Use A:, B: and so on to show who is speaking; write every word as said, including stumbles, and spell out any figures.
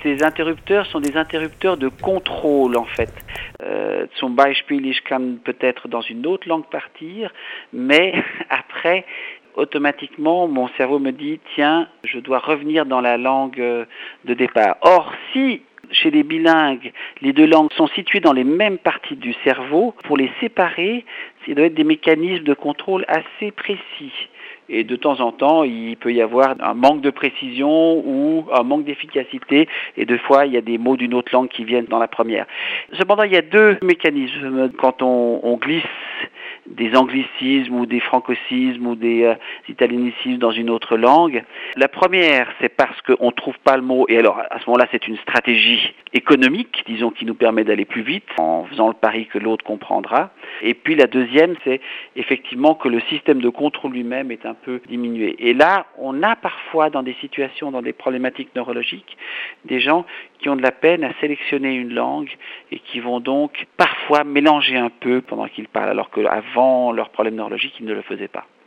A: Ces interrupteurs sont des interrupteurs de contrôle en fait. Euh, zum Beispiel, ich kann peut-être dans une autre langue partir, mais après, automatiquement, mon cerveau me dit, tiens, je dois revenir dans la langue de départ. Or, si chez les bilingues, les deux langues sont situées dans les mêmes parties du cerveau, pour les séparer, il doit être des mécanismes de contrôle assez précis. Et de temps en temps, il peut y avoir un manque de précision ou un manque d'efficacité. Et deux fois, il y a des mots d'une autre langue qui viennent dans la première. Cependant, il y a deux mécanismes quand on, on glisse des anglicismes ou des francocismes ou des euh, italianicismes dans une autre langue. La première, c'est parce qu'on ne trouve pas le mot. Et alors, à ce moment-là, c'est une stratégie économique, disons, qui nous permet d'aller plus vite en faisant le pari que l'autre comprendra. Et puis la deuxième, c'est effectivement que le système de contrôle lui-même est un peu diminué. Et là, on a parfois dans des situations, dans des problématiques neurologiques, des gens qui ont de la peine à sélectionner une langue et qui vont donc parfois mélanger un peu pendant qu'ils parlent, alors qu'avant leur problème neurologique, ils ne le faisaient pas.